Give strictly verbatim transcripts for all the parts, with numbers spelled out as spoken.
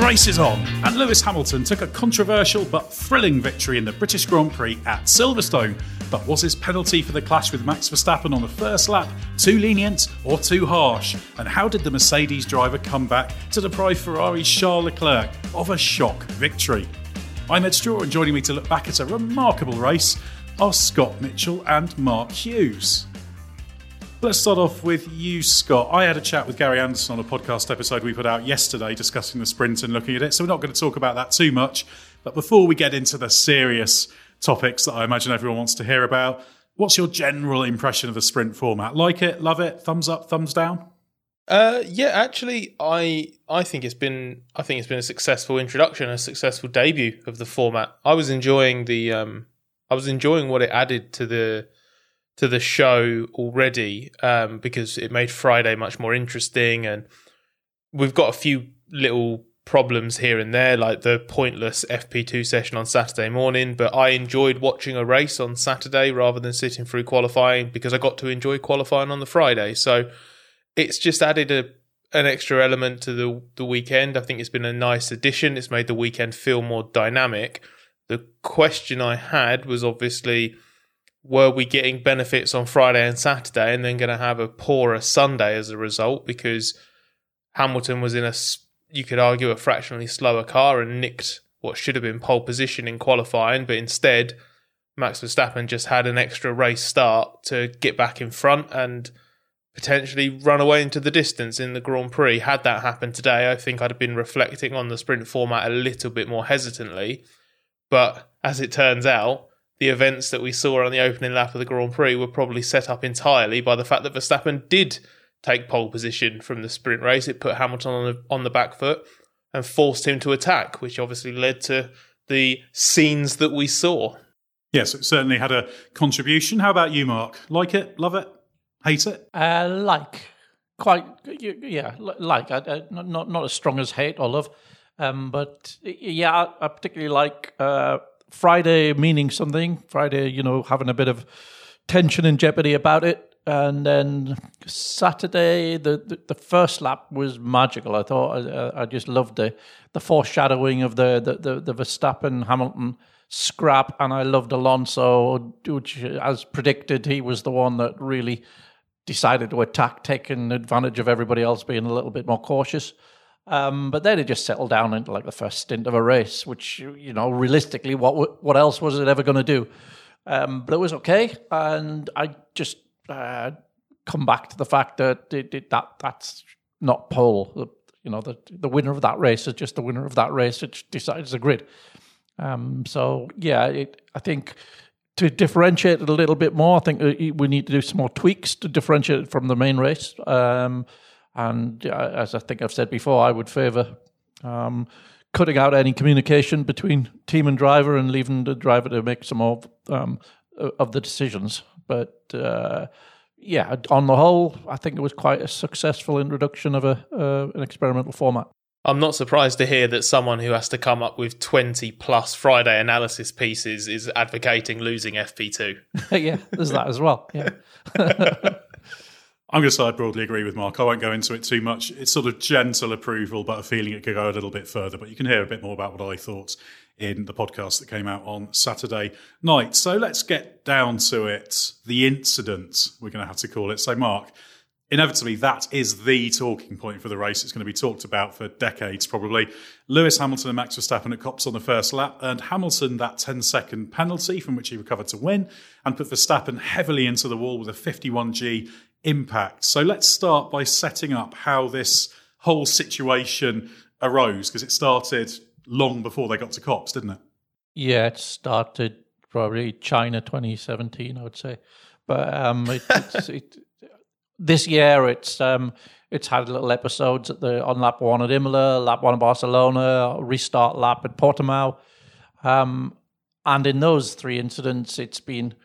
race is on, and Lewis Hamilton took a controversial but thrilling victory in the British Grand Prix at Silverstone. But was his penalty for the clash with Max Verstappen on the first lap too lenient or too harsh? And how did the Mercedes driver come back to deprive Ferrari's Charles Leclerc of a shock victory? I'm Ed Straw, and joining me to look back at a remarkable race are Scott Mitchell and Mark Hughes. Let's start off with you, Scott. I had a chat with Gary Anderson on a podcast episode we put out yesterday discussing the sprint and looking at it, so we're not going to talk about that too much. But before we get into the serious topics that I imagine everyone wants to hear about, what's your general impression of the sprint format? Like it? Love it? Thumbs up? Thumbs down? Uh, yeah, actually, I I think it's been I think it's been a successful introduction, a successful debut of the format. I was enjoying the um, I was enjoying what it added to the to the show already, um, because it made Friday much more interesting, and we've got a few little problems here and there, like the pointless F P two session on Saturday morning, but I enjoyed watching a race on Saturday rather than sitting through qualifying because I got to enjoy qualifying on the Friday. So it's just added a an extra element to the the weekend. I think it's been a nice addition. It's made the weekend feel more dynamic. The question I had was obviously, were we getting benefits on Friday and Saturday and then going to have a poorer Sunday as a result, because Hamilton was in a, you could argue, a fractionally slower car and nicked what should have been pole position in qualifying, but instead Max Verstappen just had an extra race start to get back in front and potentially run away into the distance in the Grand Prix. Had that happened today, I think I'd have been reflecting on the sprint format a little bit more hesitantly. But as it turns out, the events that we saw on the opening lap of the Grand Prix were probably set up entirely by the fact that Verstappen did take pole position from the sprint race. It put Hamilton on the, on the back foot and forced him to attack, which obviously led to the scenes that we saw. Yes, it certainly had a contribution. How about you, Mark? Like it? Love it? Hate it? Uh, like. Quite, yeah, like. I, I, not not as strong as hate or love. Um, but, yeah, I, I particularly like Uh, Friday meaning something. Friday, you know, having a bit of tension and jeopardy about it. And then Saturday, the, the, the first lap was magical. I thought I, I just loved the the foreshadowing of the the, the, the Verstappen Hamilton scrap, and I loved Alonso, which, as predicted, he was the one that really decided to attack, taking advantage of everybody else being a little bit more cautious. Um, but then it just settled down into like the first stint of a race, which, you know, realistically, what what else was it ever going to do? Um, but it was okay, and I just uh, come back to the fact that it, it, that that's not pole. You know, the the winner of that race is just the winner of that race. It decides the grid. Um, so yeah, it, I think to differentiate it a little bit more, I think we need to do some more tweaks to differentiate it from the main race. Um, And uh, as I think I've said before, I would favour um, cutting out any communication between team and driver and leaving the driver to make some more um, of the decisions. But uh, yeah, on the whole, I think it was quite a successful introduction of a uh, an experimental format. I'm not surprised to hear that someone who has to come up with twenty plus Friday analysis pieces is advocating losing F P two. Yeah, there's that as well. Yeah. I'm going to say I broadly agree with Mark. I won't go into it too much. It's sort of gentle approval, but a feeling it could go a little bit further. But you can hear a bit more about what I thought in the podcast that came out on Saturday night. So let's get down to it. The incident, we're going to have to call it. So, Mark, inevitably, that is the talking point for the race. It's going to be talked about for decades, probably. Lewis Hamilton and Max Verstappen at Copse on the first lap, earned Hamilton that ten-second penalty from which he recovered to win, and put Verstappen heavily into the wall with a fifty-one G impact. So let's start by setting up how this whole situation arose, because it started long before they got to Copse, didn't it? Yeah, it started probably China twenty seventeen, I would say. But um, it, it's, it, this year it's um, it's had little episodes at the on lap one at Imola, lap one at Barcelona, restart lap at Portimao. Um, and in those three incidents, it's been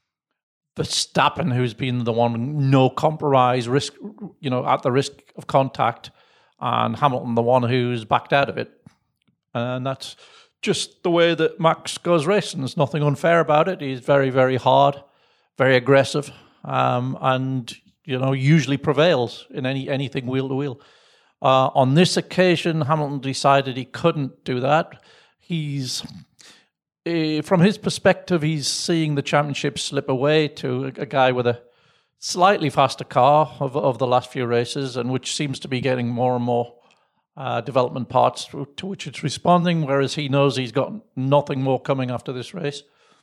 Verstappen who's been the one no compromise, risk, you know, at the risk of contact, and Hamilton the one who's backed out of it. And that's just the way that Max goes racing. There's nothing unfair about it. He's very, very hard, very aggressive, um, and, you know, usually prevails in any anything wheel to wheel. Uh, on this occasion, Hamilton decided he couldn't do that. He's, uh, from his perspective, he's seeing the championship slip away to a, a guy with a slightly faster car of, of the last few races, and which seems to be getting more and more uh, development parts to, to which it's responding, whereas he knows he's got nothing more coming after this race.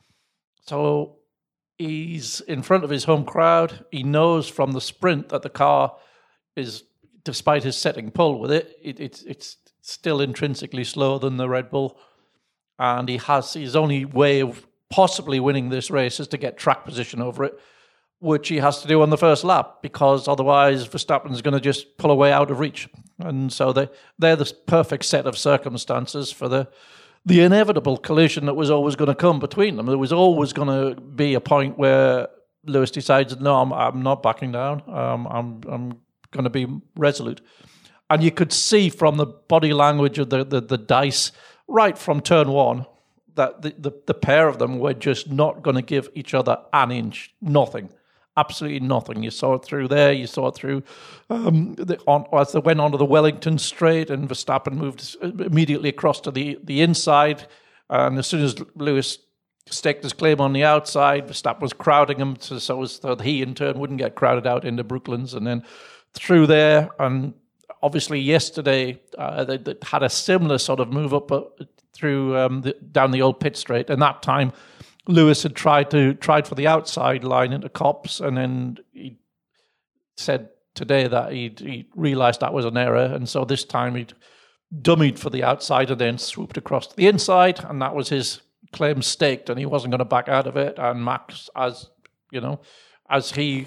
So he's in front of his home crowd. He knows from the sprint that the car is, despite his setting pull with it, it it's it's still intrinsically slower than the Red Bull. And he has his only way of possibly winning this race is to get track position over it, which he has to do on the first lap, because otherwise Verstappen's going to just pull away out of reach. And so they, they're the perfect set of circumstances for the the inevitable collision that was always going to come between them. There was always going to be a point where Lewis decides, no, I'm, I'm not backing down. Um, I'm I'm going to be resolute. And you could see from the body language of the, the, the dice right from turn one that the, the, the pair of them were just not going to give each other an inch. Nothing. Absolutely nothing. You saw it through there. You saw it through um, the, on, as they went onto the Wellington straight, and Verstappen moved immediately across to the, the inside. And as soon as Lewis staked his claim on the outside, Verstappen was crowding him to, so as that he in turn wouldn't get crowded out into Brooklands, and then through there. And obviously yesterday uh, they, they had a similar sort of move up uh, through um, the, down the old pit straight, and that time Lewis had tried to tried for the outside line into Copse, and then he said today that he'd, he realised that was an error, and so this time he'd dummied for the outside and then swooped across to the inside, and that was his claim staked, and he wasn't going to back out of it. And Max, as you know, as he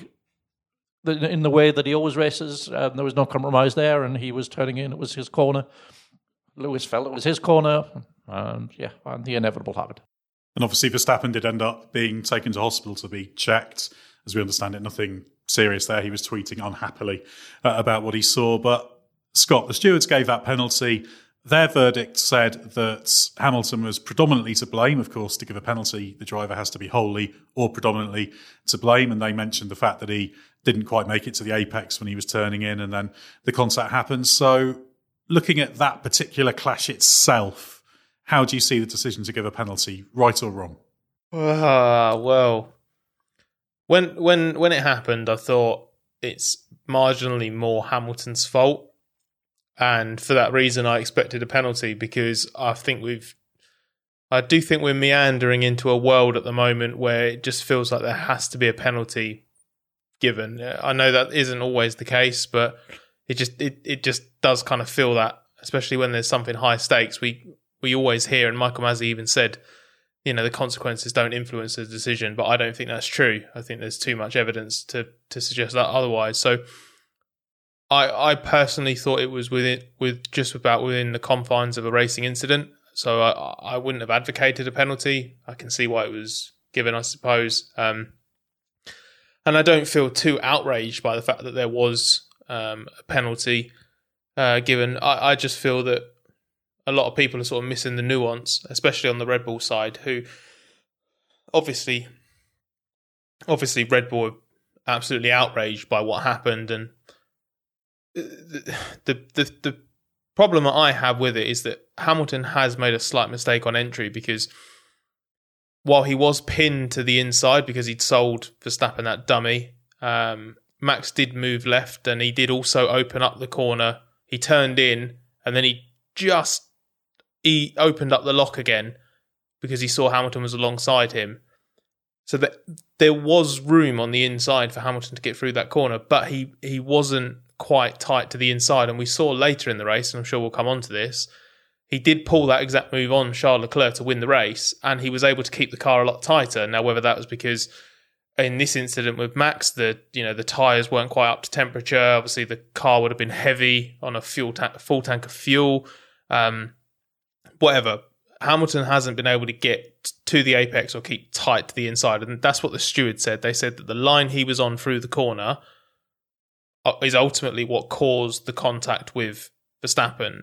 in the way that he always races, um, there was no compromise there, and he was turning in. It was his corner. Lewis felt it was his corner, and yeah, and the inevitable happened. And obviously Verstappen did end up being taken to hospital to be checked. As we understand it, nothing serious there. He was tweeting unhappily uh, about what he saw. But Scott, the stewards gave that penalty. Their verdict said that Hamilton was predominantly to blame. Of course, to give a penalty, the driver has to be wholly or predominantly to blame. And they mentioned the fact that he didn't quite make it to the apex when he was turning in, and then the contact happened. So looking at that particular clash itself, how do you see the decision to give a penalty, right or wrong? Uh, well, when when when it happened, I thought it's marginally more Hamilton's fault, and for that reason, I expected a penalty, because I think we've, I do think we're meandering into a world at the moment where it just feels like there has to be a penalty given. I know that isn't always the case, but it just it it just does kind of feel that, especially when there's something high stakes. We we always hear, and Michael Masi even said, you know, the consequences don't influence the decision, but I don't think that's true. I think there's too much evidence to to suggest that otherwise. So I I personally thought it was within with just about within the confines of a racing incident. So I I wouldn't have advocated a penalty. I can see why it was given, I suppose. Um, and I don't feel too outraged by the fact that there was um, a penalty uh, given. I, I just feel that a lot of people are sort of missing the nuance, especially on the Red Bull side, who obviously, obviously Red Bull are absolutely outraged by what happened. And the, the, the, the problem that I have with it is that Hamilton has made a slight mistake on entry, because while he was pinned to the inside because he'd sold Verstappen that dummy, um, Max did move left, and he did also open up the corner. He turned in, and then he just he opened up the lock again because he saw Hamilton was alongside him. So that there was room on the inside for Hamilton to get through that corner, but he, he wasn't quite tight to the inside. And we saw later in the race, and I'm sure we'll come on to this, he did pull that exact move on Charles Leclerc to win the race, and he was able to keep the car a lot tighter. Now, whether that was because in this incident with Max, the you know the tyres weren't quite up to temperature, obviously the car would have been heavy on a fuel ta- full tank of fuel, um, whatever. Hamilton hasn't been able to get to the apex or keep tight to the inside, and that's what the steward said. They said that the line he was on through the corner is ultimately what caused the contact with Verstappen.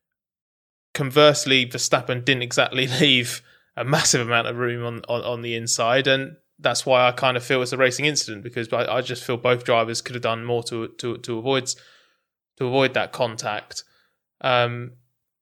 Conversely, Verstappen didn't exactly leave a massive amount of room on, on, on the inside, and that's why I kind of feel it's a racing incident, because I, I just feel both drivers could have done more to to to avoid to avoid that contact. Um,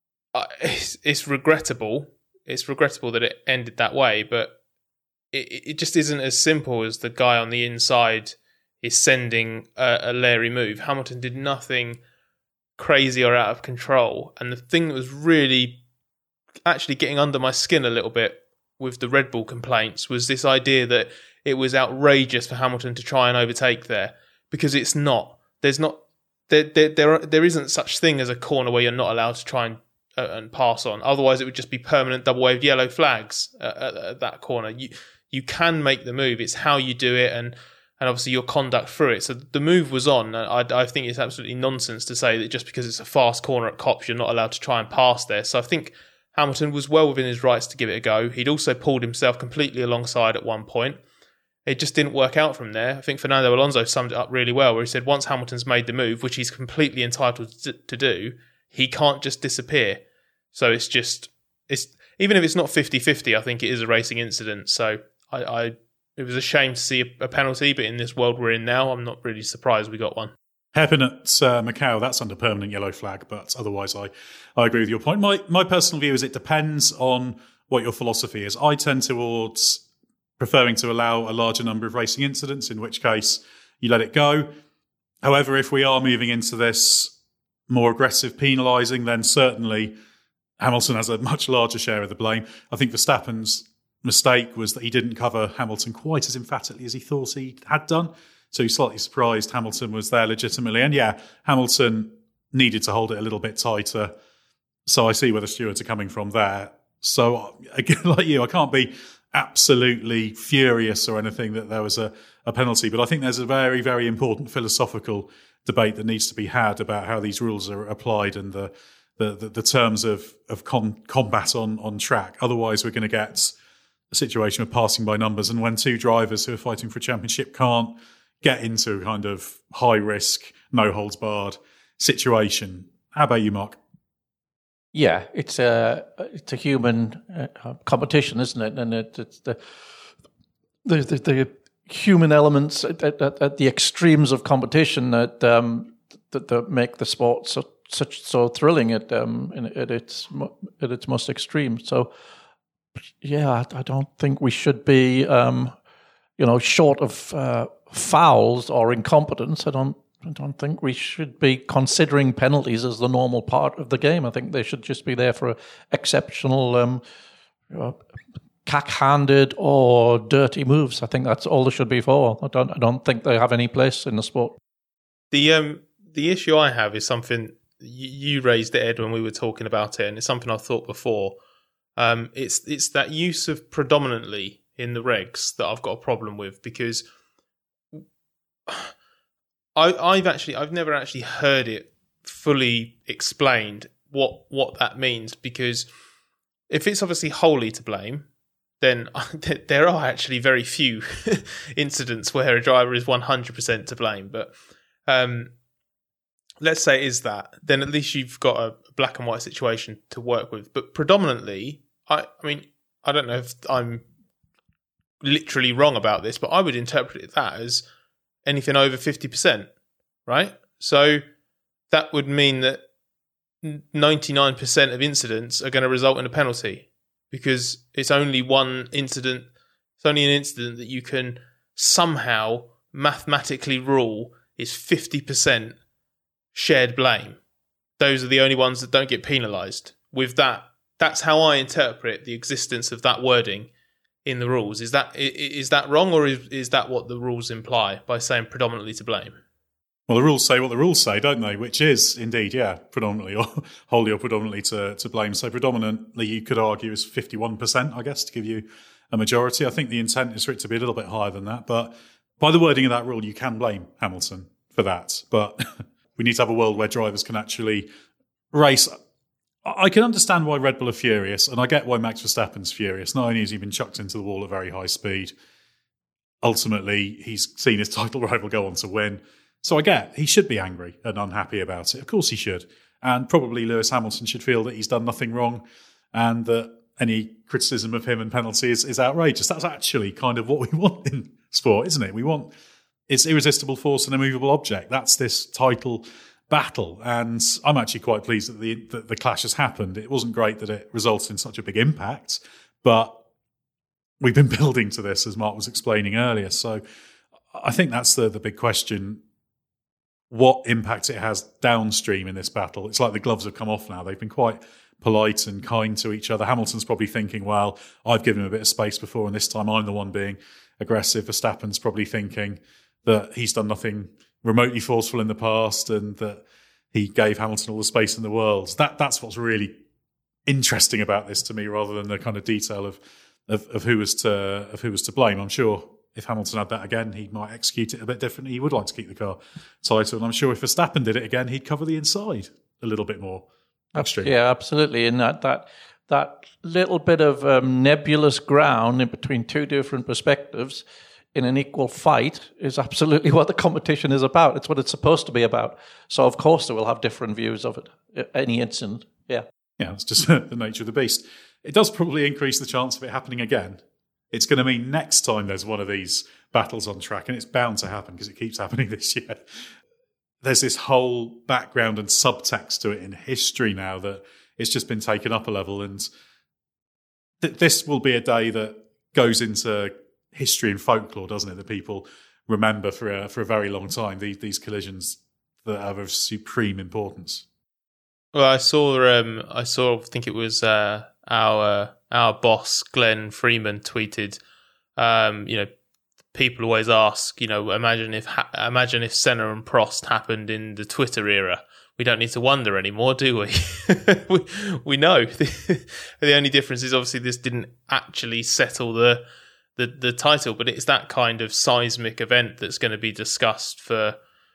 it's, it's regrettable. It's regrettable that it ended that way, but it, it just isn't as simple as the guy on the inside is sending a, a Larry move. Hamilton did nothing crazy or out of control. And the thing that was really actually getting under my skin a little bit with the Red Bull complaints was this idea that it was outrageous for Hamilton to try and overtake there, because it's not. There's not there there there, are, there isn't such thing as a corner where you're not allowed to try and uh, and pass on. Otherwise, it would just be permanent double waved yellow flags uh, at, at that corner. You you can make the move. It's how you do it, and and obviously your conduct through it. So the move was on. I, I think it's absolutely nonsense to say that just because it's a fast corner at Copse, you're not allowed to try and pass there. So I think Hamilton was well within his rights to give it a go. He'd also pulled himself completely alongside at one point. It just didn't work out from there. I think Fernando Alonso summed it up really well, where he said once Hamilton's made the move, which he's completely entitled to do, he can't just disappear. So it's just, it's even if it's not fifty-fifty, I think it is a racing incident. So I, I it was a shame to see a, a penalty, but in this world we're in now, I'm not really surprised we got one. Hairpin at uh, Macau, that's under permanent yellow flag, but otherwise I, I agree with your point. My my personal view is it depends on what your philosophy is. I tend towards preferring to allow a larger number of racing incidents, in which case you let it go. However, if we are moving into this more aggressive penalising, then certainly Hamilton has a much larger share of the blame. I think Verstappen's mistake was that he didn't cover Hamilton quite as emphatically as he thought he had done. So he's slightly surprised Hamilton was there legitimately. And yeah, Hamilton needed to hold it a little bit tighter. So I see where the stewards are coming from there. So again, like you, I can't be absolutely furious or anything that there was a, a penalty. But I think there's a very, very important philosophical debate that needs to be had about how these rules are applied and the the, the, the terms of, of con, combat on, on track. Otherwise, we're going to get a situation of passing by numbers. And when two drivers who are fighting for a championship can't get into a kind of high risk, no holds barred situation. How about you, Mark? Yeah, it's a it's a human uh, competition, isn't it? And it, it's the the, the the human elements at, at, at the extremes of competition that um, that, that make the sport so such so thrilling at um in, at its at its most extreme. So yeah, I, I don't think we should be um, you know short of uh, fouls or incompetence. I don't. I don't think we should be considering penalties as the normal part of the game. I think they should just be there for exceptional, um, you know, cack-handed or dirty moves. I think that's all they should be for. I don't. I don't think they have any place in the sport. The um the issue I have is something you raised it, Ed, when we were talking about it, and it's something I've thought before. Um, it's it's that use of predominantly in the regs that I've got a problem with, because I, I've actually, I've never actually heard it fully explained what what that means. Because if it's obviously wholly to blame, then there are actually very few incidents where a driver is one hundred percent to blame. But um, let's say it is that, then at least you've got a black and white situation to work with. But predominantly, I, I mean, I don't know if I'm literally wrong about this, but I would interpret it that as anything over fifty percent, right? So that would mean that ninety-nine percent of incidents are going to result in a penalty, because it's only one incident. It's only an incident that you can somehow mathematically rule is fifty percent shared blame. Those are the only ones that don't get penalised. With that, that's how I interpret the existence of that wording in the rules. Is that is that wrong, or is, is that what the rules imply by saying predominantly to blame? Well, the rules say what the rules say, don't they? Which is indeed, yeah, predominantly or wholly or predominantly to, to blame. So predominantly, you could argue, is fifty-one percent, I guess, to give you a majority. I think the intent is for it to be a little bit higher than that. But by the wording of that rule, you can blame Hamilton for that. But we need to have a world where drivers can actually race. I can understand why Red Bull are furious, and I get why Max Verstappen's furious. Not only has he been chucked into the wall at very high speed, ultimately he's seen his title rival go on to win. So I get he should be angry and unhappy about it. Of course he should. And probably Lewis Hamilton should feel that he's done nothing wrong and that any criticism of him and penalty is, is outrageous. That's actually kind of what we want in sport, isn't it? We want it's irresistible force and immovable object. That's this title battle. And I'm actually quite pleased that the, that the clash has happened. It wasn't great that it resulted in such a big impact, but we've been building to this, as Mark was explaining earlier. So I think that's the, the big question. What impact it has downstream in this battle. It's like the gloves have come off now. They've been quite polite and kind to each other. Hamilton's probably thinking, well, I've given him a bit of space before, and this time I'm the one being aggressive. Verstappen's probably thinking that he's done nothing remotely forceful in the past and that he gave Hamilton all the space in the world. That That's what's really interesting about this to me, rather than the kind of detail of, of, of who was to of who was to blame. I'm sure if Hamilton had that again, he might execute it a bit differently. He would like to keep the car title. And I'm sure if Verstappen did it again, he'd cover the inside a little bit more. Extreme. Yeah, absolutely. And that that that little bit of um, nebulous ground in between two different perspectives in an equal fight is absolutely what the competition is about. It's what it's supposed to be about. So of course they will have different views of it, any incident. Yeah. Yeah, it's just the nature of the beast. It does probably increase the chance of it happening again. It's going to mean next time there's one of these battles on track, and it's bound to happen because it keeps happening this year. There's this whole background and subtext to it in history now that it's just been taken up a level. And th- this will be a day that goes into history and folklore, doesn't it? That people remember for a, for a very long time, these, these collisions that are of supreme importance. Well, I saw, um, I saw, I think it was uh, our our boss, Glenn Freeman, tweeted, um, you know, people always ask, you know, imagine if ha- imagine if Senna and Prost happened in the Twitter era. We don't need to wonder anymore, do we? we, we know. The only difference is obviously this didn't actually settle the, the the title, but it's that kind of seismic event that's going to be discussed for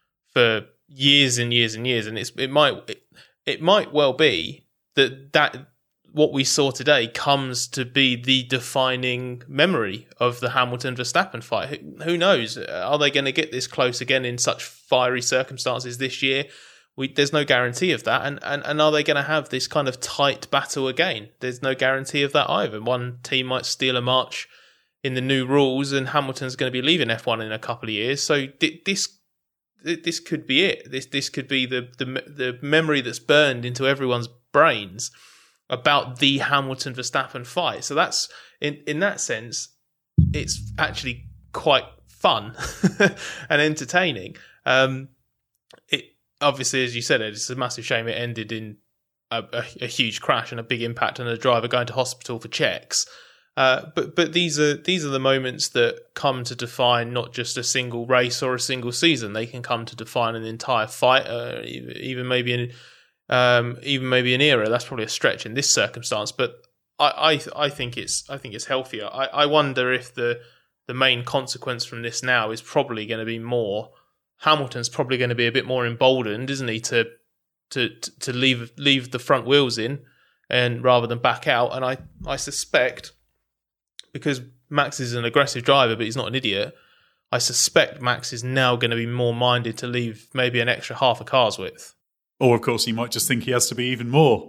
for years and years and years. And it's it might it, it might well be that that what we saw today comes to be the defining memory of the Hamilton-Verstappen fight. Who, who knows? Are they going to get this close again in such fiery circumstances this year? We, there's no guarantee of that. And, and, and are they going to have this kind of tight battle again? There's no guarantee of that either. One team might steal a march in the new rules, and Hamilton's going to be leaving F one in a couple of years. So th- this this could be it. This this could be the, the the memory that's burned into everyone's brains about the Hamilton-Verstappen fight. So that's, in, in that sense, it's actually quite fun and entertaining. Um, it obviously, as you said, it's a massive shame it ended in a, a, a huge crash and a big impact and a driver going to hospital for checks. Uh, but but these are these are the moments that come to define not just a single race or a single season. They can come to define an entire fight, uh, even maybe an Um, even maybe an era. That's probably a stretch in this circumstance, but I, I, I think it's, I think it's healthier. I, I wonder if the the main consequence from this now is probably going to be more. Hamilton's probably going to be a bit more emboldened, isn't he, to to to leave leave the front wheels in, and rather than back out. And I, I suspect, because Max is an aggressive driver, but he's not an idiot, I suspect Max is now going to be more minded to leave maybe an extra half a car's width. Or, of course, he might just think he has to be even more.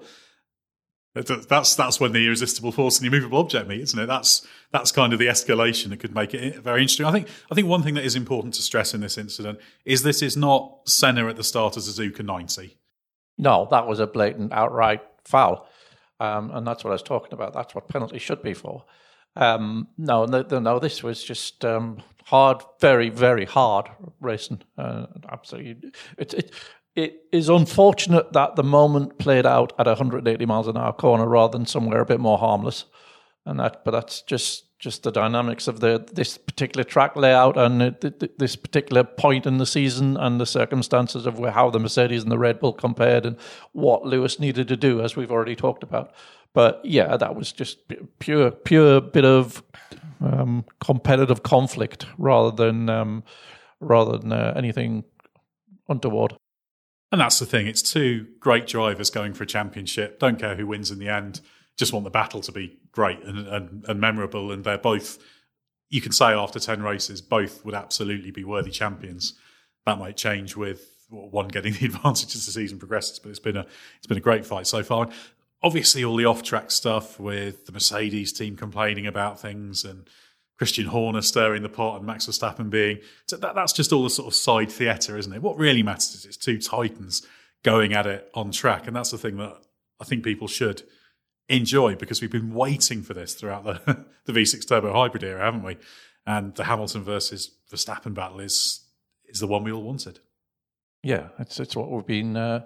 That's that's when the irresistible force and the immovable object meet, isn't it? That's that's kind of the escalation that could make it very interesting. I think I think one thing that is important to stress in this incident is this is not Senna at the start of Suzuka ninety. No, that was a blatant, outright foul. Um, and that's what I was talking about. That's what penalty should be for. Um, no, no, no, this was just um, hard, very, very hard racing. Uh, absolutely. It, it, it is unfortunate that the moment played out at one hundred eighty miles an hour corner rather than somewhere a bit more harmless. And that, but that's just, just the dynamics of the this particular track layout and the, this particular point in the season and the circumstances of how the Mercedes and the Red Bull compared and what Lewis needed to do, as we've already talked about. But yeah, that was just pure, pure bit of um, competitive conflict rather than um, rather than uh, anything untoward. And that's the thing; it's two great drivers going for a championship. Don't care who wins in the end. Just want the battle to be great and, and, and memorable. And they're both, you can say after ten races, both would absolutely be worthy champions. That might change with one getting the advantage as the season progresses, but it's been a it's been a great fight so far. Obviously, all the off-track stuff with the Mercedes team complaining about things and Christian Horner stirring the pot and Max Verstappen being... So that, that's just all the sort of side theatre, isn't it? What really matters is it's two titans going at it on track, and that's the thing that I think people should enjoy, because we've been waiting for this throughout the, the V six Turbo Hybrid era, haven't we? And the Hamilton versus Verstappen battle is is the one we all wanted. Yeah, it's it's what we've been uh,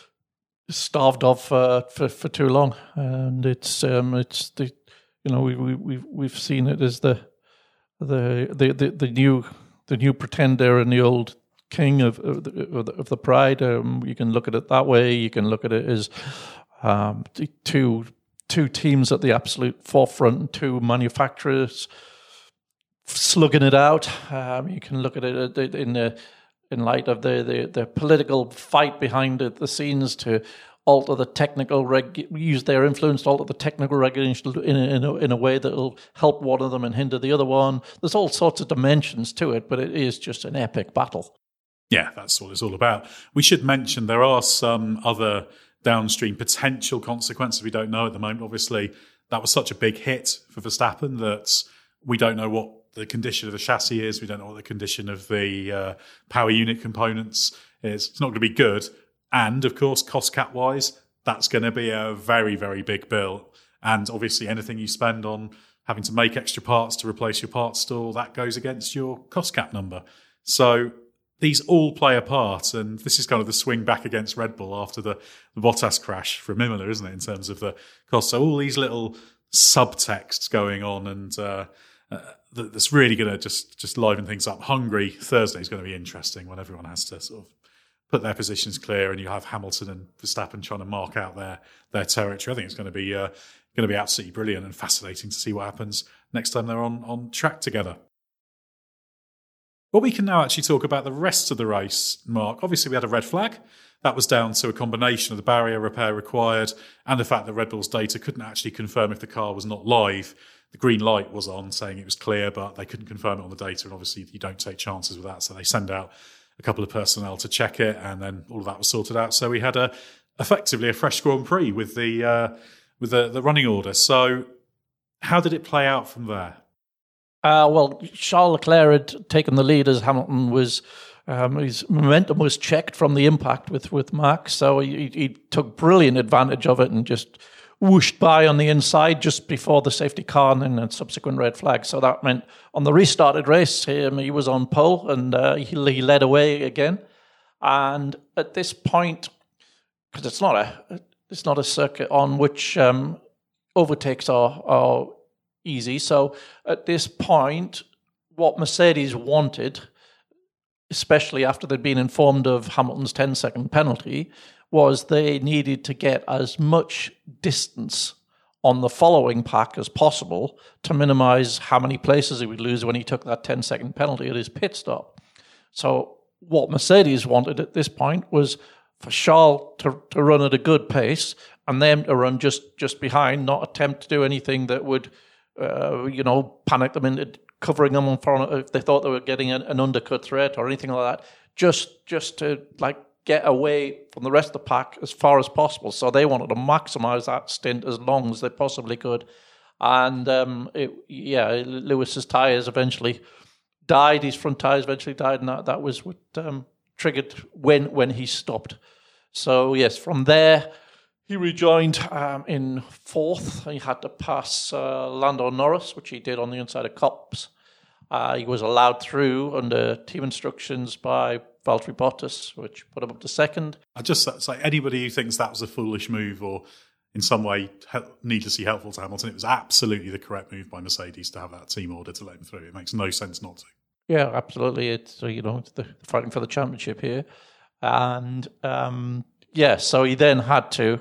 starved of uh, for for too long, and it's um, it's the you know we we we've we've seen it as the the the the, the new the new pretender and the old king of of the, of the, of the pride. Um, you can look at it that way. You can look at it as um, two two teams at the absolute forefront, two manufacturers slugging it out. Um, you can look at it in the in light of the, the, the political fight behind the, the scenes to alter the technical reg, use their influence to alter the technical regulations in a, in a, in a way that will help one of them and hinder the other one. There's all sorts of dimensions to it, but it is just an epic battle. Yeah, that's what it's all about. We should mention there are some other downstream potential consequences we don't know at the moment. Obviously, that was such a big hit for Verstappen that we don't know what the condition of the chassis is. We don't know what the condition of the uh, power unit components is. It's not going to be good. And, of course, cost cap-wise, that's going to be a very, very big bill. And, obviously, anything you spend on having to make extra parts to replace your parts store, that goes against your cost cap number. So these all play a part, and this is kind of the swing back against Red Bull after the, the Bottas crash from Imola, isn't it, in terms of the cost. So all these little subtexts going on, and uh, uh, that's really going to just, just liven things up. Hungary Thursday is going to be interesting when everyone has to sort of put their positions clear, and you have Hamilton and Verstappen trying to mark out their their territory. I think it's going to be uh, going to be absolutely brilliant and fascinating to see what happens next time they're on, on track together. Well, we can now actually talk about the rest of the race, Mark. Obviously, we had a red flag. That was down to a combination of the barrier repair required and the fact that Red Bull's data couldn't actually confirm if the car was not live. The green light was on, saying it was clear, but they couldn't confirm it on the data. And obviously, you don't take chances with that. So they send out a couple of personnel to check it, and then all of that was sorted out. So we had a effectively a fresh Grand Prix with the uh, with the, the running order. So how did it play out from there? Uh, well, Charles Leclerc had taken the lead as Hamilton was. Um, his momentum was checked from the impact with, with Max, so he, he took brilliant advantage of it and just whooshed by on the inside just before the safety car and then a subsequent red flag. So that meant on the restarted race, he, he was on pole and uh, he, he led away again. And at this point, because it's not a it's not a circuit on which um, overtakes are are easy, so at this point, what Mercedes wanted, especially after they'd been informed of Hamilton's ten-second penalty, was they needed to get as much distance on the following pack as possible to minimise how many places he would lose when he took that ten-second penalty at his pit stop. So what Mercedes wanted at this point was for Charles to, to run at a good pace and them to run just, just behind, not attempt to do anything that would, uh, you know, panic them into covering them on front if they thought they were getting an, an undercut threat or anything like that, just just to like get away from the rest of the pack as far as possible. So they wanted to maximise that stint as long as they possibly could. And um, it, yeah, Lewis's tyres eventually died. His front tyres eventually died, and that, that was what um, triggered when when he stopped. So yes, from there he rejoined um, in fourth. He had to pass uh, Lando Norris, which he did on the inside of Copse. Uh, he was allowed through under team instructions by Valtteri Bottas, which put him up to second. I just say anybody who thinks that was a foolish move or in some way needlessly helpful to Hamilton, it was absolutely the correct move by Mercedes to have that team order to let him through. It makes no sense not to. Yeah, absolutely. It's, you know, it's the, fighting for the championship here. And um, yeah, so he then had to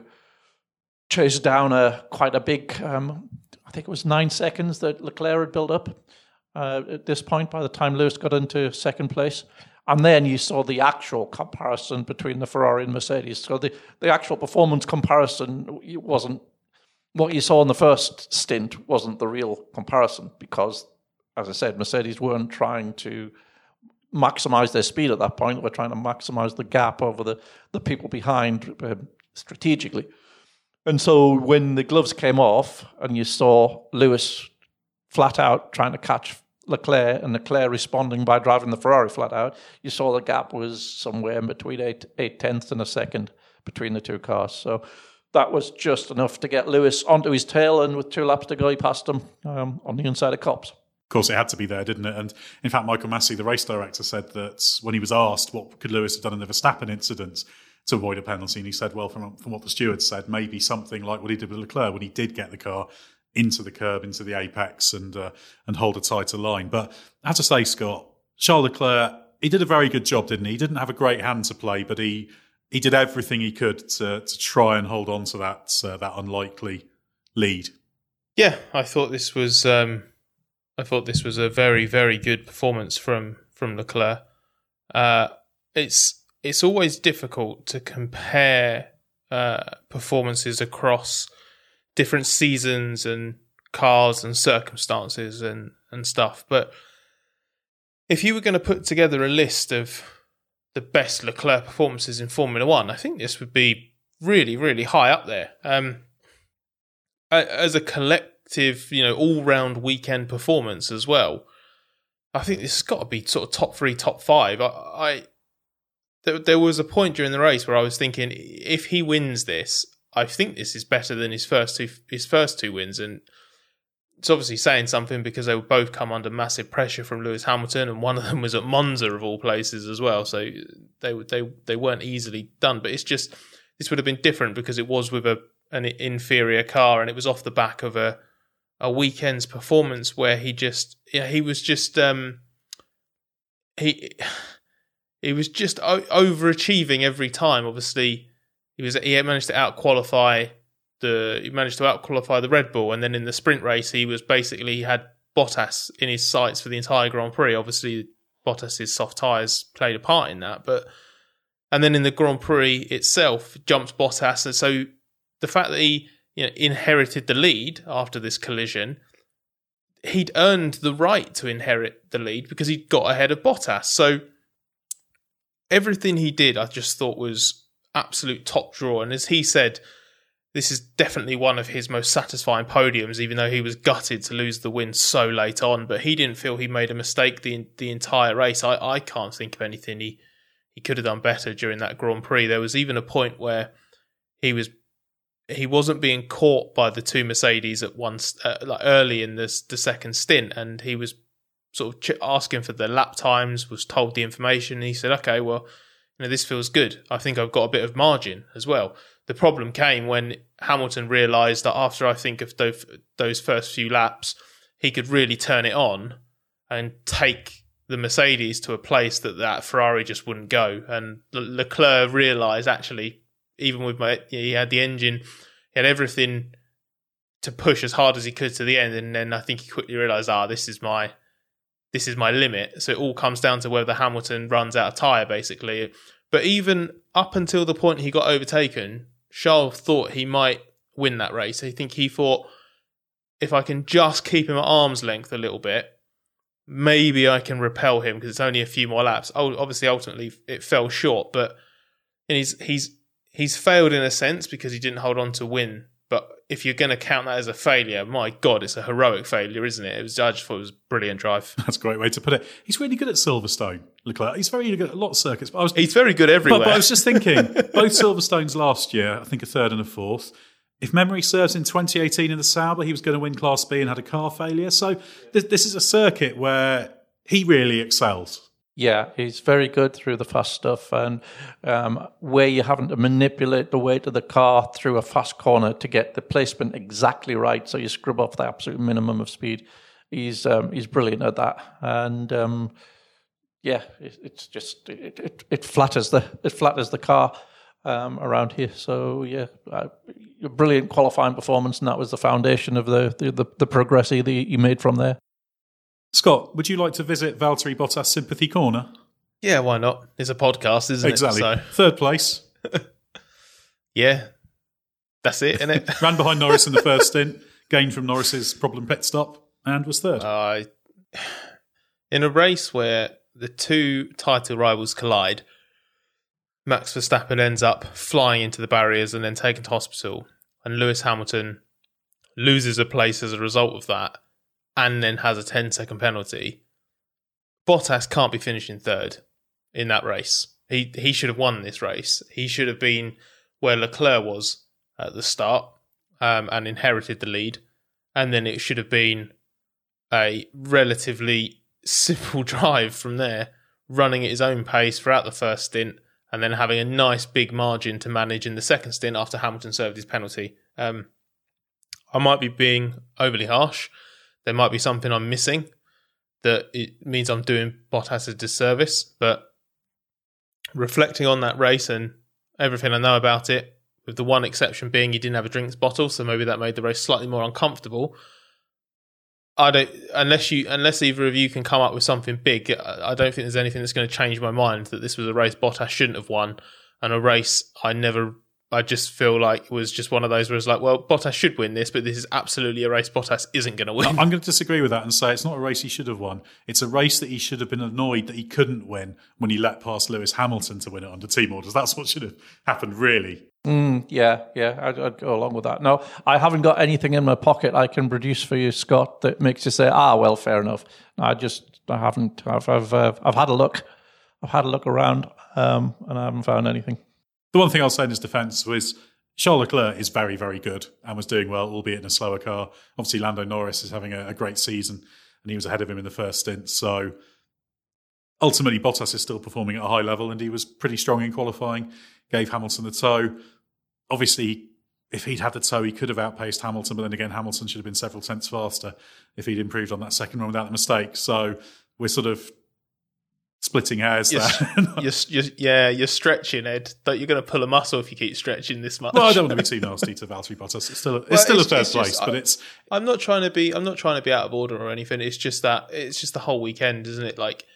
chase down a quite a big, um, I think it was nine seconds that Leclerc had built up uh, at this point by the time Lewis got into second place. And then you saw the actual comparison between the Ferrari and Mercedes. So the, the actual performance comparison wasn't, what you saw in the first stint wasn't the real comparison because, as I said, Mercedes weren't trying to maximize their speed at that point. They were trying to maximize the gap over the, the people behind uh, strategically. And so when the gloves came off and you saw Lewis flat out trying to catch Leclerc and Leclerc responding by driving the Ferrari flat out, you saw the gap was somewhere in between eight, eight tenths and a second between the two cars. So that was just enough to get Lewis onto his tail, and with two laps to go, he passed him um, on the inside of Copse. Of course, it had to be there, didn't it? And in fact, Michael Massey, the race director, said that when he was asked what could Lewis have done in the Verstappen incident to avoid a penalty, and he said, well, from, from what the stewards said, maybe something like what he did with Leclerc when he did get the car into the curb, into the apex, and uh, and hold a tighter line. But I have to say, Scott, Charles Leclerc, he did a very good job, didn't he? He didn't have a great hand to play, but he he did everything he could to to try and hold on to that uh, that unlikely lead. Yeah, I thought this was um, I thought this was a very very good performance from from Leclerc. Uh, it's it's always difficult to compare uh, performances across different seasons and cars and circumstances and, and stuff. But if you were going to put together a list of the best Leclerc performances in Formula One, I think this would be really, really high up there. Um, as a collective, you know, all-round weekend performance as well, I think this has got to be sort of top three, top five. I, I there, there was a point during the race where I was thinking, if he wins this, I think this is better than his first two his first two wins, and it's obviously saying something because they would both come under massive pressure from Lewis Hamilton, and one of them was at Monza of all places as well, so they they they weren't easily done. But it's just this would have been different because it was with a an inferior car, and it was off the back of a a weekend's performance where he just yeah he was just um he he was just o- overachieving every time. Obviously. He was he managed to outqualify the he managed to outqualify the Red Bull, and then in the sprint race he was basically he had Bottas in his sights for the entire Grand Prix. Obviously, Bottas's soft tyres played a part in that, but and then in the Grand Prix itself, jumped Bottas, and so the fact that he you know inherited the lead after this collision, he'd earned the right to inherit the lead because he'd got ahead of Bottas. So everything he did, I just thought was absolute top draw, and as he said, this is definitely one of his most satisfying podiums, even though he was gutted to lose the win so late on. But he didn't feel he made a mistake the the entire race. I, I can't think of anything he, he could have done better during that Grand Prix. There was even a point where he was he wasn't being caught by the two Mercedes at once, uh, like early in this the second stint, and he was sort of ch- asking for the lap times, was told the information, and he said, "Okay, well, you know, this feels good. I think I've got a bit of margin as well." The problem came when Hamilton realised that after I think of those, those first few laps, he could really turn it on and take the Mercedes to a place that that Ferrari just wouldn't go. And Leclerc realised, actually, even with my, he had the engine, he had everything to push as hard as he could to the end. And then I think he quickly realised, ah, this is my this is my limit. So it all comes down to whether Hamilton runs out of tyre, basically. But even up until the point he got overtaken, Charles thought he might win that race. I think he thought, if I can just keep him at arm's length a little bit, maybe I can repel him because it's only a few more laps. Oh, obviously, ultimately, it fell short, but he's he's he's failed in a sense because he didn't hold on to win. But if you're going to count that as a failure, my God, it's a heroic failure, isn't it? It was, I just thought it was a brilliant drive. That's a great way to put it. He's really good at Silverstone, Leclerc. He's very good at a lot of circuits. But I was, He's very good everywhere. But, but I was just thinking, both Silverstones last year, I think a third and a fourth. If memory serves, in twenty eighteen in the Sauber, he was going to win Class B and had a car failure. So this, this is a circuit where he really excels. Yeah, he's very good through the fast stuff, and um, where you're having to manipulate the weight of the car through a fast corner to get the placement exactly right, so you scrub off the absolute minimum of speed. He's um, he's brilliant at that, and um, yeah, it, it's just it, it it flatters the it flatters the car um, around here. So yeah, uh, a brilliant qualifying performance, and that was the foundation of the the, the, the progress he, he made from there. Scott, would you like to visit Valtteri Bottas Sympathy Corner? Yeah, why not? It's a podcast, isn't exactly. it? Exactly. So. Third place. Yeah. That's it, isn't it? Ran behind Norris in the first stint, gained from Norris's problem pit stop, and was third. Uh, in a race where the two title rivals collide, Max Verstappen ends up flying into the barriers and then taken to hospital, and Lewis Hamilton loses a place as a result of that. and then has a ten second penalty, Bottas can't be finishing third in that race. He he should have won this race. He should have been where Leclerc was at the start um, and inherited the lead. And then it should have been a relatively simple drive from there, running at his own pace throughout the first stint and then having a nice big margin to manage in the second stint after Hamilton served his penalty. Um, I might be being overly harsh. There might be something I'm missing that it means I'm doing Bottas a disservice, but reflecting on that race and everything I know about it, with the one exception being he didn't have a drinks bottle, so maybe that made the race slightly more uncomfortable. I don't, unless you, unless either of you can come up with something big, I don't think there's anything that's going to change my mind that this was a race Bottas shouldn't have won, and a race I never. I just feel like it was just one of those where it's like, well, Bottas should win this, but this is absolutely a race Bottas isn't going to win. I'm going to disagree with that and say it's not a race he should have won. It's a race that he should have been annoyed that he couldn't win when he let past Lewis Hamilton to win it under team orders. That's what should have happened, really. Mm, yeah, yeah, I'd, I'd go along with that. No, I haven't got anything in my pocket I can produce for you, Scott, that makes you say, ah, well, fair enough. No, I just, I haven't, I've, I've, uh, I've had a look. I've had a look around um, and I haven't found anything. The one thing I'll say in his defence was Charles Leclerc is very, very good and was doing well, albeit in a slower car. Obviously, Lando Norris is having a, a great season and he was ahead of him in the first stint. So ultimately, Bottas is still performing at a high level and he was pretty strong in qualifying, gave Hamilton the tow. Obviously, if he'd had the tow, he could have outpaced Hamilton, but then again, Hamilton should have been several tenths faster if he'd improved on that second run without the mistake. So we're sort of splitting hairs you're, there. you're, you're, yeah, you're stretching, Ed. But you're going to pull a muscle if you keep stretching this much. Well, I don't want to be too nasty to Valtteri Bottas. It's still, it's well, still it's, a third it's place, just, but I, it's. I'm not trying to be. I'm not trying to be out of order or anything. It's just that it's just the whole weekend, isn't it? Like,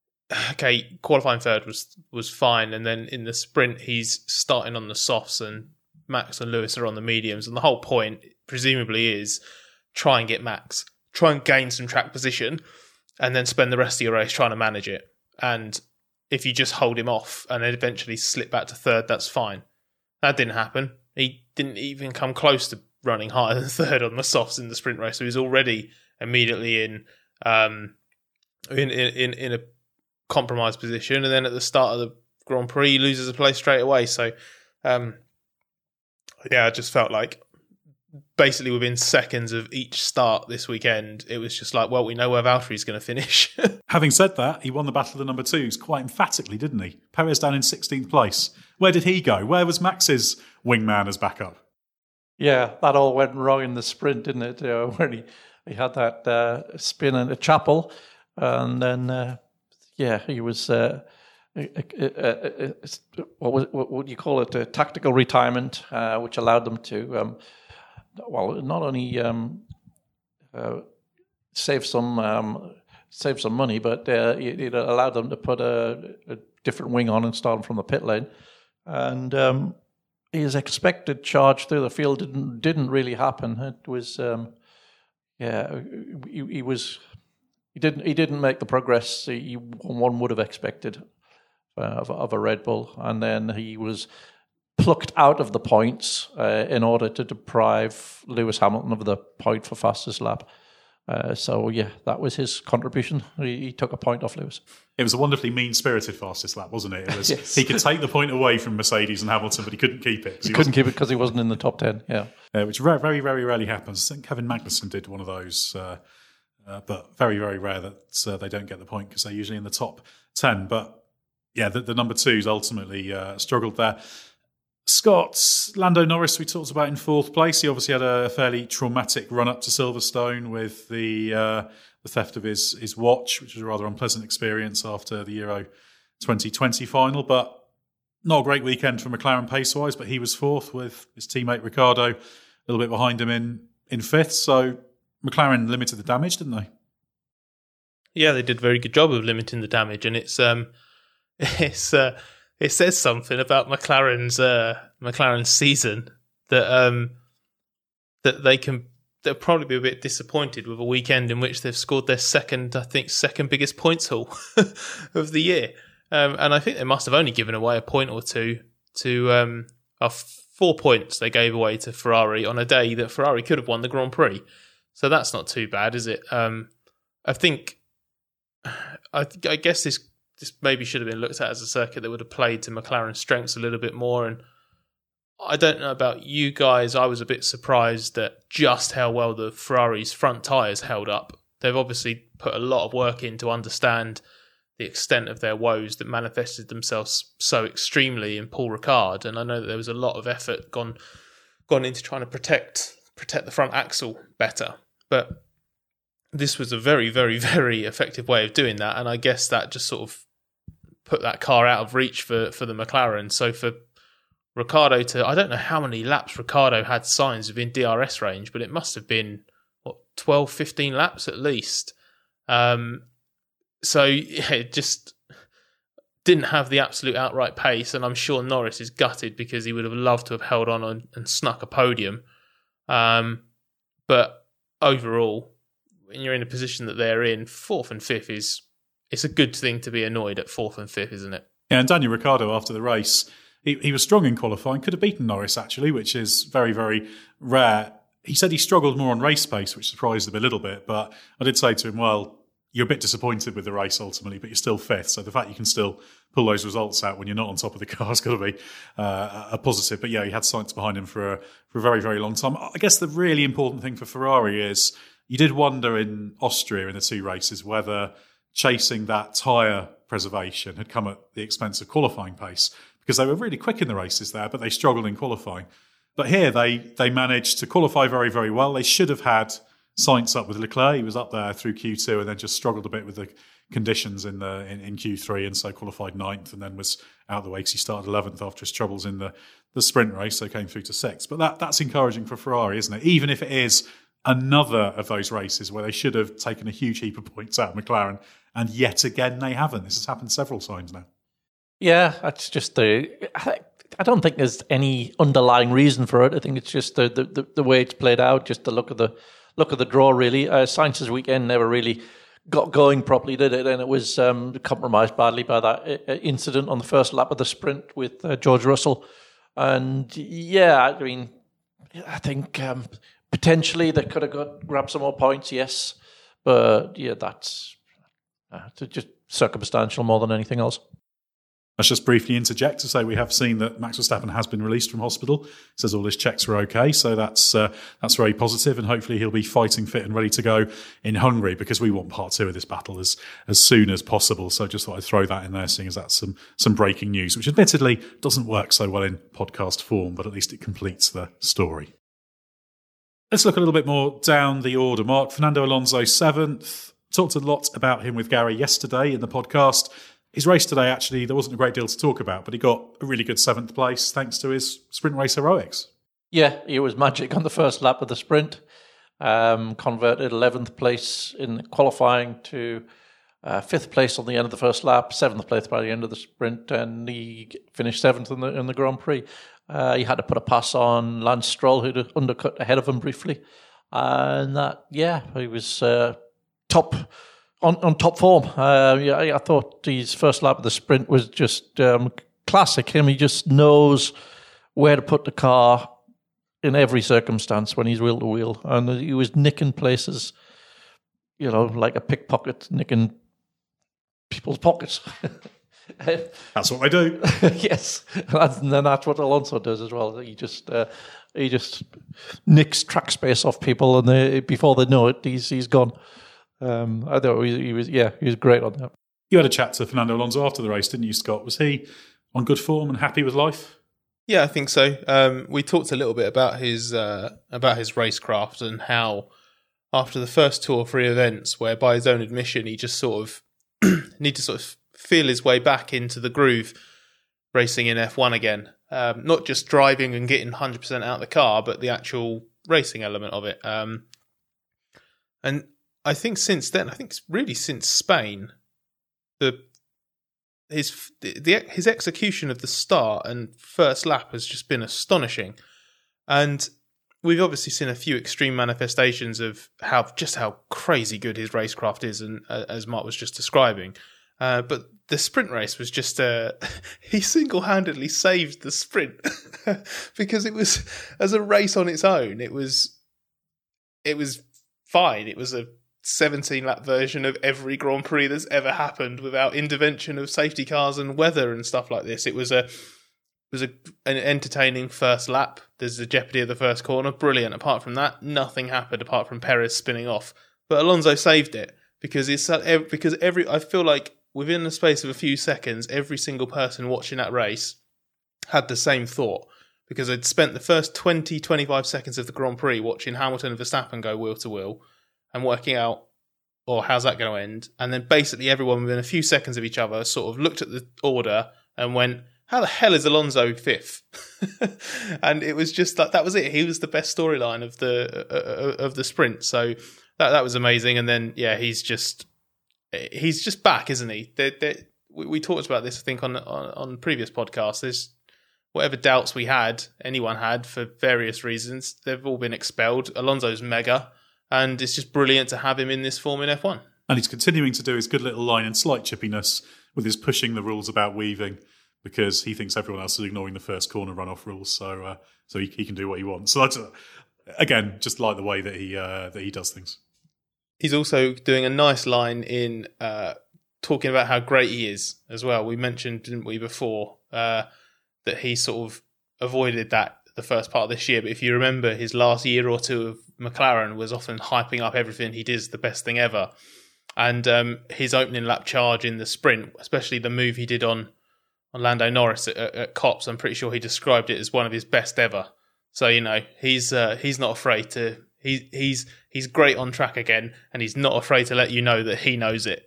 okay, qualifying third was was fine, and then in the sprint he's starting on the softs, and Max and Lewis are on the mediums, and the whole point, presumably, is try and get Max, try and gain some track position, and then spend the rest of your race trying to manage it. And if you just hold him off and then eventually slip back to third, that's fine. That didn't happen. He didn't even come close to running higher than third on the softs in the sprint race, so he's already immediately in um, in, in in a compromised position. And then at the start of the Grand Prix, he loses a place straight away. So, um, yeah, I just felt like basically within seconds of each start this weekend, it was just like, well, we know where Valtteri's going to finish. Having said that, he won the battle of the number twos quite emphatically, didn't he? Perez down in sixteenth place. Where did he go? Where was Max's wingman as backup? Yeah, that all went wrong in the sprint, didn't it? You know, when he, he had that uh, spin in a chapel, and then, uh, yeah, he was... Uh, Uh, uh, uh, uh, what, was, what would you call it? A tactical retirement, uh, which allowed them to, um, well, not only um, uh, save some um, save some money, but uh, it, it allowed them to put a, a different wing on and start them from the pit lane. And um, his expected charge through the field didn't didn't really happen. It was, um, yeah, he, he was he didn't he didn't make the progress he, one would have expected. Of, of a Red Bull, and then he was plucked out of the points uh, in order to deprive Lewis Hamilton of the point for fastest lap. Uh, so yeah, that was his contribution. He, he took a point off Lewis. It was a wonderfully mean-spirited fastest lap, wasn't it? It was Yes. He could take the point away from Mercedes and Hamilton, but he couldn't keep it. He, he couldn't keep it because he wasn't in the top ten. Yeah, uh, which very, very, very rarely happens. I think Kevin Magnussen did one of those, uh, uh, but very, very rare that uh, they don't get the point because they're usually in the top ten. But yeah, the, the number twos ultimately uh, struggled there. Scott, Lando Norris, we talked about in fourth place. He obviously had a fairly traumatic run up to Silverstone with the uh, the theft of his, his watch, which was a rather unpleasant experience after the Euro twenty twenty final. But not a great weekend for McLaren pace-wise, but he was fourth with his teammate Ricciardo a little bit behind him in, in fifth. So McLaren limited the damage, didn't they? Yeah, they did a very good job of limiting the damage, and it's... Um, It's uh, it says something about McLaren's uh, McLaren's season that um, that they can they'll probably be a bit disappointed with a weekend in which they've scored their second I think second biggest points haul of the year, um, and I think they must have only given away a point or two to um, uh, four points they gave away to Ferrari on a day that Ferrari could have won the Grand Prix. So that's not too bad, is it? Um, I think, I, I guess this this maybe should have been looked at as a circuit that would have played to McLaren's strengths a little bit more. And I don't know about you guys, I was a bit surprised at just how well the Ferrari's front tyres held up. They've obviously put a lot of work in to understand the extent of their woes that manifested themselves so extremely in Paul Ricard, and I know that there was a lot of effort gone gone into trying to protect protect the front axle better. But this was a very, very, very effective way of doing that, and I guess that just sort of put that car out of reach for, for the McLaren. So for Ricciardo to, I don't know how many laps Ricciardo had Sainz within D R S range, but it must have been, what, twelve, fifteen laps at least. Um, so yeah, it just didn't have the absolute outright pace, and I'm sure Norris is gutted because he would have loved to have held on and, and snuck a podium. Um, but overall, when you're in a position that they're in, fourth and fifth is, it's a good thing to be annoyed at fourth and fifth, isn't it? Yeah, and Daniel Ricciardo after the race, he, he was strong in qualifying, could have beaten Norris actually, which is very, very rare. He said he struggled more on race pace, which surprised him a little bit, but I did say to him, well, you're a bit disappointed with the race ultimately, but you're still fifth. So the fact you can still pull those results out when you're not on top of the car has got to be uh, a positive. But yeah, he had Sainz behind him for a, for a very, very long time. I guess the really important thing for Ferrari is you did wonder in Austria in the two races whether chasing that tyre preservation had come at the expense of qualifying pace, because they were really quick in the races there, but they struggled in qualifying. But here they they managed to qualify very, very well. They should have had Sainz up with Leclerc. He was up there through Q two and then just struggled a bit with the conditions in the in, in Q three, and so qualified ninth and then was out of the way because he started eleventh after his troubles in the, the sprint race, so came through to sixth. But that that's encouraging for Ferrari, isn't it? Even if it is another of those races where they should have taken a huge heap of points out of McLaren, and yet again they haven't. This has happened several times now. Yeah, that's just the... I don't think there's any underlying reason for it. I think it's just the the, the way it's played out, just the look of the look of the draw, really. Uh, Sainz's weekend never really got going properly, did it? And it was um, compromised badly by that uh, incident on the first lap of the sprint with uh, George Russell. And yeah, I mean, I think um, potentially they could have got grabbed some more points, yes. But yeah, that's uh, just circumstantial more than anything else. Let's just briefly interject to say we have seen that Max Verstappen has been released from hospital. Says all his checks were okay, so that's uh, that's very positive, and hopefully he'll be fighting fit and ready to go in Hungary, because we want part two of this battle as as soon as possible. So just thought I'd throw that in there, seeing as that's some some breaking news, which admittedly doesn't work so well in podcast form, but at least it completes the story. Let's look a little bit more down the order. Mark, Fernando Alonso seventh. Talked a lot about him with Gary yesterday in the podcast. His race today, actually, there wasn't a great deal to talk about, but he got a really good seventh place thanks to his sprint race heroics. Yeah, it was magic on the first lap of the sprint. Um, converted eleventh place in qualifying to uh, fifth place on the end of the first lap, seventh place by the end of the sprint, and he finished seventh in the in the Grand Prix. Uh, he had to put a pass on Lance Stroll, who'd undercut ahead of him briefly. Uh, and that, yeah, he was uh, top... On, on top form. Uh, yeah, I thought his first lap of the sprint was just um, classic him. He just knows where to put the car in every circumstance when he's wheel to wheel. And he was nicking places, you know, like a pickpocket, nicking people's pockets. That's what I do. Yes. And then that's what Alonso does as well. He just uh, he just nicks track space off people, and they, before they know it, he's he's gone. Um, I thought he was, he was, yeah, he was great on that. You had a chat to Fernando Alonso after the race, didn't you, Scott? Was he on good form and happy with life? Yeah, I think so. Um, we talked a little bit about his uh, about his racecraft and how after the first two or three events, where by his own admission he just sort of need to sort of feel his way back into the groove, racing in F one again. Um, not just driving and getting one hundred percent out of the car, but the actual racing element of it. Um, and I think since then, I think it's really since Spain, the his the his execution of the start and first lap has just been astonishing, and we've obviously seen a few extreme manifestations of how just how crazy good his racecraft is, and uh, as Mark was just describing. Uh, but the sprint race was just uh, he single-handedly saved the sprint because it was, as a race on its own, it was it was. fine. It was a seventeen lap version of every Grand Prix that's ever happened without intervention of safety cars and weather and stuff like this. It was a it was a, an entertaining first lap. There's the jeopardy of the first corner. Brilliant. Apart from that, nothing happened apart from Perez spinning off. But Alonso saved it because it's because every I feel like within the space of a few seconds, every single person watching that race had the same thought, because they'd spent the first twenty, twenty-five seconds of the Grand Prix watching Hamilton and Verstappen go wheel to wheel and working out, oh, how's that going to end? And then basically everyone within a few seconds of each other sort of looked at the order and went, how the hell is Alonso fifth? And it was just like, that was it. He was the best storyline of the uh, of the sprint. So that that was amazing. And then, yeah, he's just he's just back, isn't he? They're, they're, we, we talked about this, I think, on, on, on previous podcasts. There's whatever doubts we had, anyone had, for various reasons, they've all been expelled. Alonso's mega. And it's just brilliant to have him in this form in F one. And he's continuing to do his good little line and slight chippiness with his pushing the rules about weaving, because he thinks everyone else is ignoring the first corner runoff rules, so uh, so he, he can do what he wants. So that's, uh, again, just like the way that he uh, that he does things. He's also doing a nice line in uh, talking about how great he is as well. We mentioned, didn't we, before, uh, that he sort of avoided that the first part of this year. But if you remember, his last year or two of McLaren was often hyping up everything he did as the best thing ever. And um, his opening lap charge in the sprint, especially the move he did on, on Lando Norris at, at Copse, I'm pretty sure he described it as one of his best ever. So, you know, he's uh, he's not afraid to... He, he's he's great on track again, and he's not afraid to let you know that he knows it.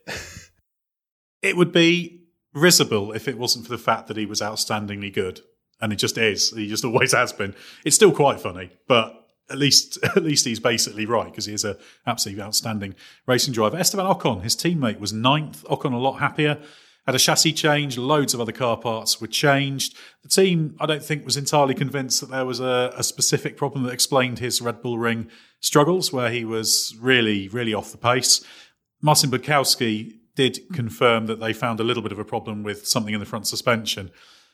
It would be risible if it wasn't for the fact that he was outstandingly good. And it just is. He just always has been. It's still quite funny, but at least at least he's basically right, because he is an absolutely outstanding racing driver. Esteban Ocon, his teammate, was ninth. Ocon a lot happier. Had a chassis change. Loads of other car parts were changed. The team, I don't think, was entirely convinced that there was a, a specific problem that explained his Red Bull Ring struggles, where he was really, really off the pace. Marcin Budkowski did confirm that they found a little bit of a problem with something in the front suspension.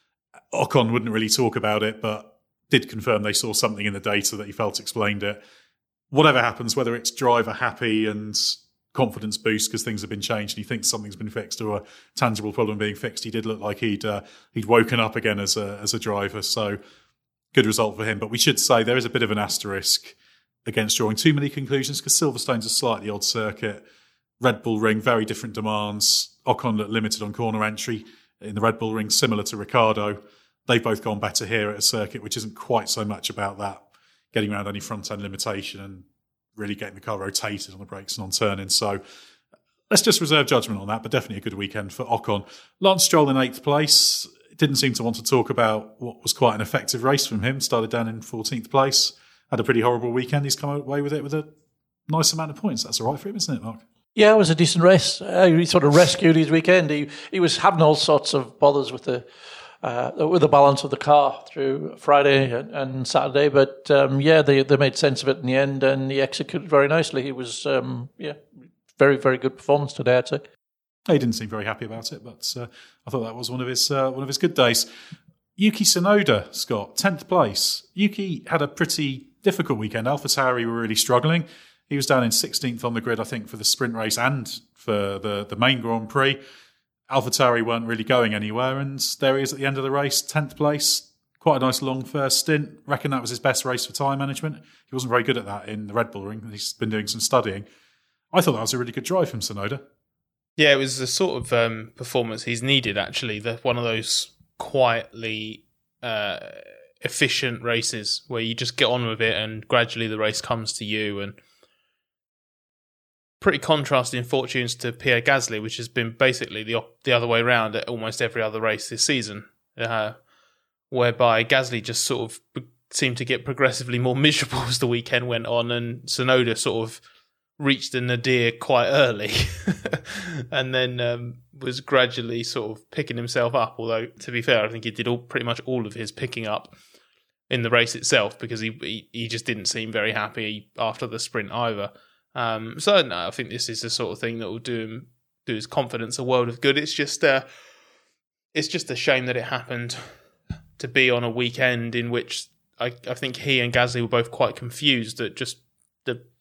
Ocon wouldn't really talk about it, but did confirm they saw something in the data that he felt explained it. Whatever happens, whether it's driver happy and confidence boost because things have been changed and he thinks something's been fixed or a tangible problem being fixed, he did look like he'd uh, he'd woken up again as a as a driver. So good result for him. But we should say there is a bit of an asterisk against drawing too many conclusions, because Silverstone's a slightly odd circuit. Red Bull Ring, very different demands. Ocon looked limited on corner entry in the Red Bull Ring, similar to Ricciardo. They've both gone better here at a circuit which isn't quite so much about that, getting around any front-end limitation and really getting the car rotated on the brakes and on turning. So let's just reserve judgment on that, but definitely a good weekend for Ocon. Lance Stroll in eighth place. Didn't seem to want to talk about what was quite an effective race from him. Started down in fourteenth place. Had a pretty horrible weekend. He's come away with it with a nice amount of points. That's all right for him, isn't it, Mark? Yeah, it was a decent race. Uh, he sort of rescued his weekend. He he was having all sorts of bothers with the uh, with the balance of the car through Friday and, and Saturday, but um, yeah, they they made sense of it in the end, and he executed very nicely. He was um, yeah, very very good performance today, I'd say. He didn't seem very happy about it, but uh, I thought that was one of his uh, one of his good days. Yuki Tsunoda, Scott, tenth place. Yuki had a pretty difficult weekend. AlphaTauri were really struggling. He was down in sixteenth on the grid, I think, for the sprint race and for the, the main Grand Prix. AlphaTauri weren't really going anywhere, and there he is at the end of the race, tenth place. Quite a nice long first stint. Reckon that was his best race for time management. He wasn't very good at that in the Red Bull Ring. He's been doing some studying. I thought that was a really good drive from Tsunoda. Yeah, it was the sort of um, performance he's needed, actually. The, one of those quietly uh, efficient races where you just get on with it and gradually the race comes to you. And pretty contrasting fortunes to Pierre Gasly, which has been basically the op- the other way around at almost every other race this season, uh, whereby Gasly just sort of be- seemed to get progressively more miserable as the weekend went on, and Tsunoda sort of reached the nadir quite early and then um, was gradually sort of picking himself up, although, to be fair, I think he did all pretty much all of his picking up in the race itself, because he he, he just didn't seem very happy after the sprint either. Um, so no, I think this is the sort of thing that will do him, do his confidence a world of good. It's just uh, it's just a shame that it happened to be on a weekend in which I, I think he and Gasly were both quite confused at just the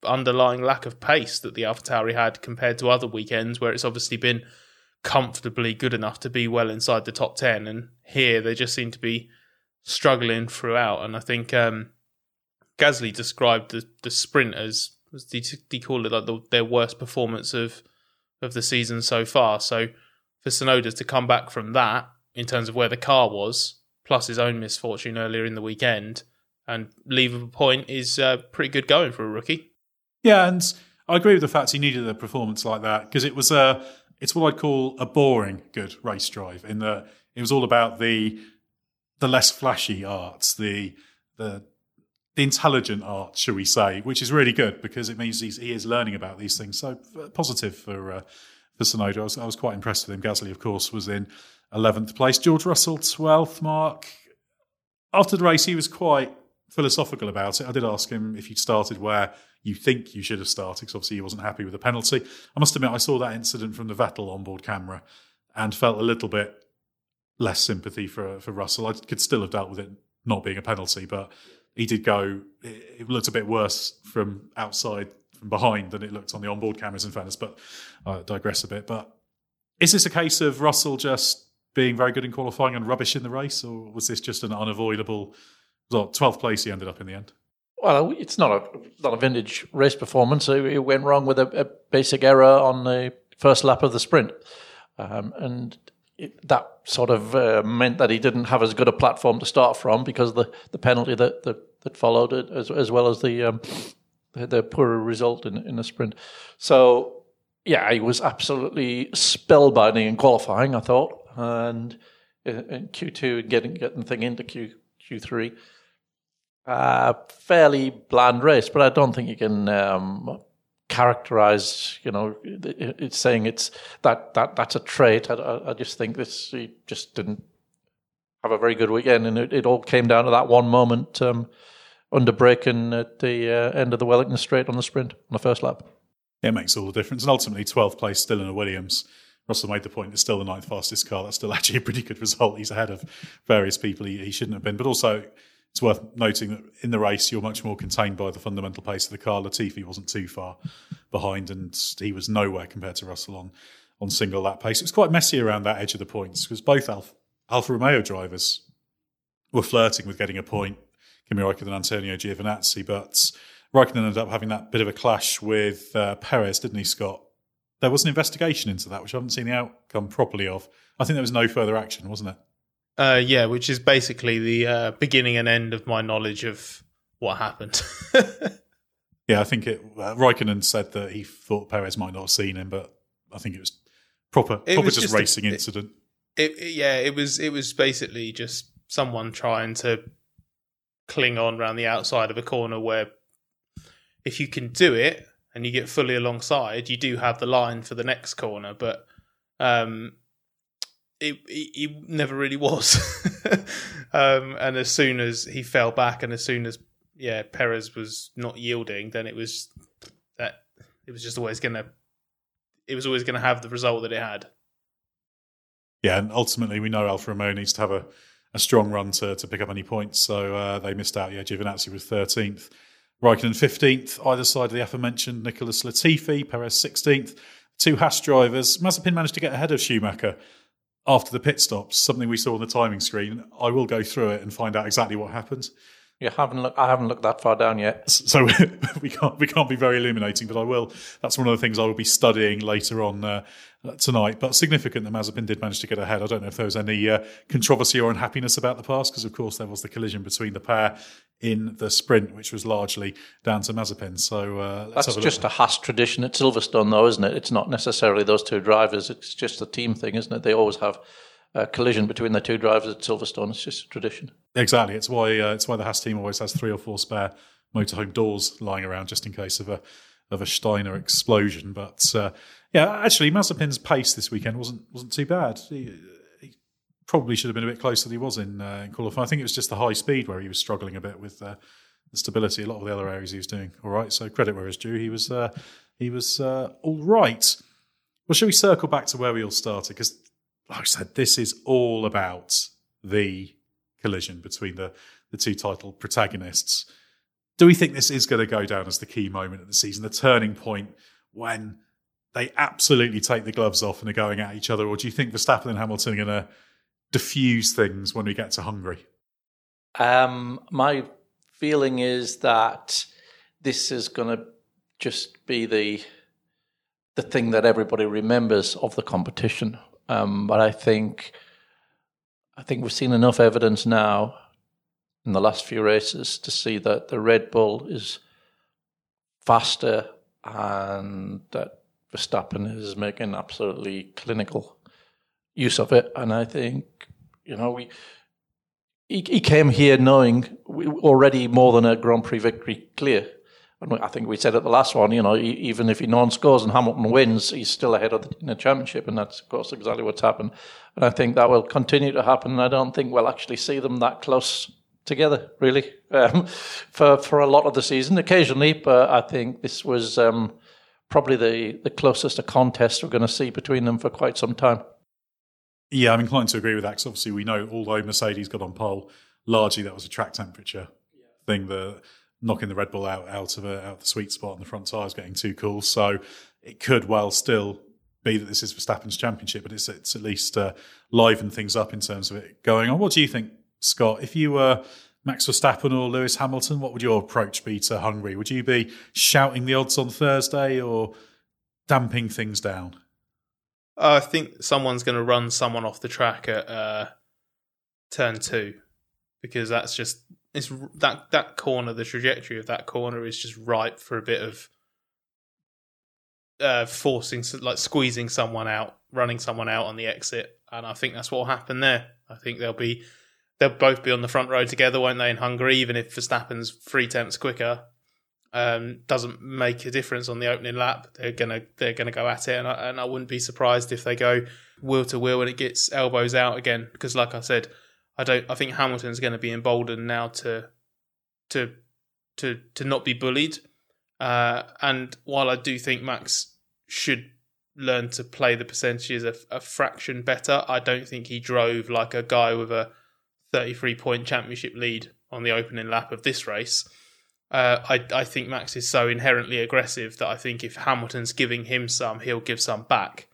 underlying lack of pace that the AlphaTauri had compared to other weekends where it's obviously been comfortably good enough to be well inside the top ten, and here they just seem to be struggling throughout. And I think um, Gasly described the, the sprint as, as did he call it, like the, their worst performance of of the season so far. So for Tsunoda to come back from that in terms of where the car was, plus his own misfortune earlier in the weekend, and leave a point is uh, pretty good going for a rookie. Yeah, and I agree with the fact he needed a performance like that, because it was a, it's what I'd call a boring good race drive, in that it was all about the the less flashy arts, the the the intelligent art, shall we say, which is really good because it means he's, he is learning about these things. So positive for uh, for Tsunoda. I was, I was quite impressed with him. Gasly, of course, was in eleventh place. George Russell, twelfth mark. After the race, he was quite philosophical about it. I did ask him if he'd started where you think you should have started, because obviously he wasn't happy with the penalty. I must admit, I saw that incident from the Vettel onboard camera and felt a little bit less sympathy for for Russell. I could still have dealt with it not being a penalty, but he did go, it looked a bit worse from outside, from behind, than it looked on the onboard cameras, in fairness, but I digress a bit. But is this a case of Russell just being very good in qualifying and rubbish in the race, or was this just an unavoidable, well, twelfth place he ended up in the end? Well, it's not a not a vintage race performance. It went wrong with a, a basic error on the first lap of the sprint. Um, and it, that sort of uh, meant that he didn't have as good a platform to start from, because of the, the penalty that, that, that followed it, as, as well as the, um, the the poorer result in, in the sprint. So, yeah, he was absolutely spellbinding in qualifying, I thought. And in, in Q two, getting getting the thing into Q, Q3. Uh, fairly bland race, but I don't think you can um, characterize, you know, it, it's saying it's that, that that's a trait. I, I just think this, he just didn't have a very good weekend, and it, it all came down to that one moment um, under braking at the uh, end of the Wellington Straight on the sprint, on the first lap. It makes all the difference. And ultimately, twelfth place still in a Williams. Russell made the point, it's still the ninth fastest car. That's still actually a pretty good result. He's ahead of various people he, he shouldn't have been. But also, it's worth noting that in the race, you're much more contained by the fundamental pace of the car. Latifi wasn't too far behind, and he was nowhere compared to Russell on, on single lap pace. It was quite messy around that edge of the points, because both Alfa, Alfa Romeo drivers were flirting with getting a point, Kimi Räikkönen and Antonio Giovinazzi, but Räikkönen ended up having that bit of a clash with uh, Perez, didn't he, Scott? There was an investigation into that, which I haven't seen the outcome properly of. I think there was no further action, wasn't it? Uh, yeah, which is basically the uh, beginning and end of my knowledge of what happened. Yeah, I think it. Uh, Räikkönen said that he thought Perez might not have seen him, but I think it was proper, it proper was just, just racing a, incident. It, it, yeah, it was. It was basically just someone trying to cling on around the outside of a corner where, if you can do it and you get fully alongside, you do have the line for the next corner, but. Um, It, he, he never really was. um, and as soon as he fell back, and as soon as yeah Perez was not yielding, then it was that it was just always gonna it was always gonna have the result that it had. Yeah, and ultimately we know Alfa Romeo needs to have a, a strong run to, to pick up any points, so uh, they missed out. Yeah, Giovinazzi was thirteenth, Räikkönen fifteenth, either side of the aforementioned Nicholas Latifi, Perez sixteenth. Two Haas drivers. Mazepin managed to get ahead of Schumacher after the pit stops, something we saw on the timing screen. I will go through it and find out exactly what happened. You haven't look, I haven't looked that far down yet, so we can't we can't be very illuminating. But I will. That's one of the things I will be studying later on uh, tonight. But significant that Mazepin did manage to get ahead. I don't know if there was any uh, controversy or unhappiness about the pass, because of course there was the collision between the pair in the sprint, which was largely down to Mazepin. So uh, let's that's have a just look. a Haas tradition at Silverstone, though, isn't it? It's not necessarily those two drivers. It's just a team thing, isn't it? They always have a collision between the two drivers at Silverstone. It's just a tradition. Exactly. It's why uh, it's why the Haas team always has three or four spare motorhome doors lying around just in case of a of a Steiner explosion. But uh, yeah, actually, Mazepin's pace this weekend wasn't wasn't too bad. He, he probably should have been a bit closer than he was in, uh, in qualifying. I think it was just the high speed where he was struggling a bit with uh, the stability. A lot of the other areas he was doing all right. So credit where it's due. He was uh, he was uh, all right. Well, shall we circle back to where we all started? Because, like I said, this is all about the collision between the, the two title protagonists. Do we think this is going to go down as the key moment of the season, the turning point when they absolutely take the gloves off and are going at each other? Or do you think Verstappen and Hamilton are going to diffuse things when we get to Hungary? Um, my feeling is that this is going to just be the the thing that everybody remembers of the competition. Um, but I think I think we've seen enough evidence now in the last few races to see that the Red Bull is faster and that Verstappen is making absolutely clinical use of it. And I think, you know, we he, he came here knowing we already more than a Grand Prix victory clear. And I think we said at the last one, you know, even if he non-scores and Hamilton wins, he's still ahead of the, in the championship. And that's, of course, exactly what's happened. And I think that will continue to happen. And I don't think we'll actually see them that close together, really, um, for, for a lot of the season. Occasionally, but I think this was um, probably the, the closest a contest we're going to see between them for quite some time. Yeah, I'm inclined to agree with that, because obviously we know, although Mercedes got on pole, largely that was a track temperature yeah. thing, the knocking the Red Bull out, out of a, out of the sweet spot, and the front tyres getting too cool. So it could well still be that this is Verstappen's championship, but it's, it's at least uh, livened things up in terms of it going on. What do you think, Scott? If you were Max Verstappen or Lewis Hamilton, what would your approach be to Hungary? Would you be shouting the odds on Thursday or damping things down? I think someone's going to run someone off the track at uh, turn two, because that's just it's that that corner. The trajectory of that corner is just ripe for a bit of uh, forcing, like squeezing someone out, running someone out on the exit, and I think that's what will happen there. I think they'll be they'll both be on the front row together, won't they? In Hungary, even if Verstappen's three tenths quicker. Um, doesn't make a difference on the opening lap. They're gonna they're gonna go at it, and I, and I wouldn't be surprised if they go wheel to wheel and it gets elbows out again. Because, like I said, I don't. I think Hamilton's going to be emboldened now to to to to not be bullied. Uh, and while I do think Max should learn to play the percentages a, a fraction better, I don't think he drove like a guy with a thirty-three point championship lead on the opening lap of this race. Uh, I, I think Max is so inherently aggressive that I think if Hamilton's giving him some, he'll give some back.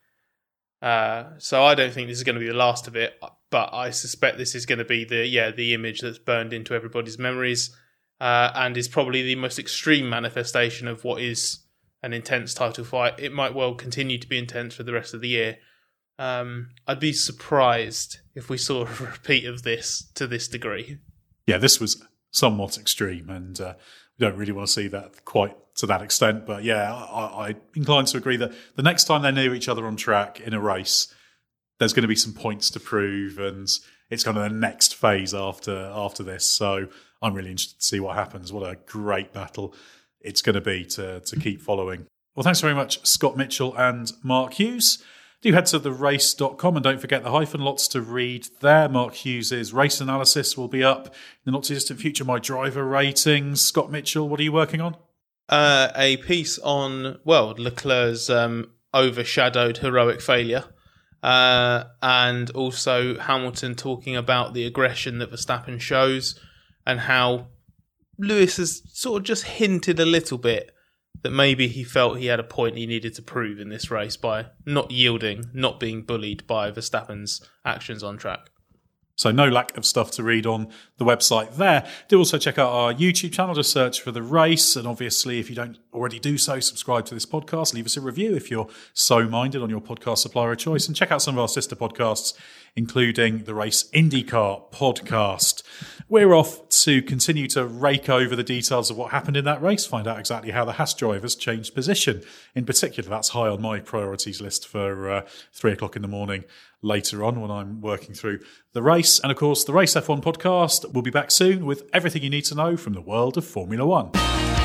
Uh, so I don't think this is going to be the last of it, but I suspect this is going to be the yeah the image that's burned into everybody's memories, uh, and is probably the most extreme manifestation of what is an intense title fight. It might well continue to be intense for the rest of the year. Um, I'd be surprised if we saw a repeat of this to this degree. Yeah, this was somewhat extreme, and uh, we don't really want to see that quite to that extent. But yeah, I, I'm inclined to agree that the next time they're near each other on track in a race, there's going to be some points to prove, and it's kind of the next phase after after this. So I'm really interested to see what happens. What a great battle it's going to be to to keep following. Well, thanks very much, Scott Mitchell and Mark Hughes. Do head to the race dot com and don't forget the hyphen, lots to read there. Mark Hughes' race analysis will be up in the not too distant future. My driver ratings. Scott Mitchell, what are you working on? Uh, a piece on, well, Leclerc's um, overshadowed heroic failure, uh, and also Hamilton talking about the aggression that Verstappen shows and how Lewis has sort of just hinted a little bit that maybe he felt he had a point he needed to prove in this race by not yielding, not being bullied by Verstappen's actions on track. So no lack of stuff to read on the website there. Do also check out our YouTube channel, just search for The Race. And obviously, if you don't already do so, subscribe to this podcast. Leave us a review if you're so minded on your podcast supplier of choice. And check out some of our sister podcasts, including the Race IndyCar podcast. We're off to continue to rake over the details of what happened in that race, find out exactly how the Haas drivers changed position. In particular, that's high on my priorities list for uh, three o'clock in the morning later on when I'm working through the race. And of course, the Race F one podcast will be back soon with everything you need to know from the world of Formula One.